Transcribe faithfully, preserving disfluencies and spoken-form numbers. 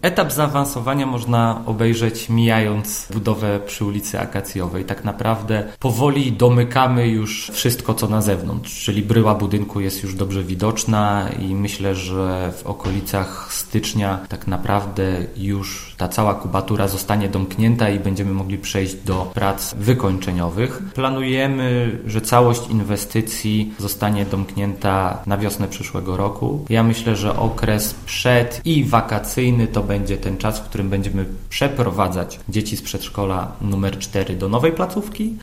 Etap zaawansowania można obejrzeć mijając budowę przy ulicy Akacjowej. Tak naprawdę powoli domykamy już wszystko, co na zewnątrz, czyli bryła budynku jest już dobrze widoczna i myślę, że w okolicach stycznia tak naprawdę już ta cała kubatura zostanie domknięta i będziemy mogli przejść do prac wykończeniowych. Planujemy, że całość inwestycji zostanie domknięta na wiosnę przyszłego roku. Ja myślę, że okres przed i wakacyjny to będzie ten czas, w którym będziemy przeprowadzać dzieci z przedszkola numer cztery do nowej placówki,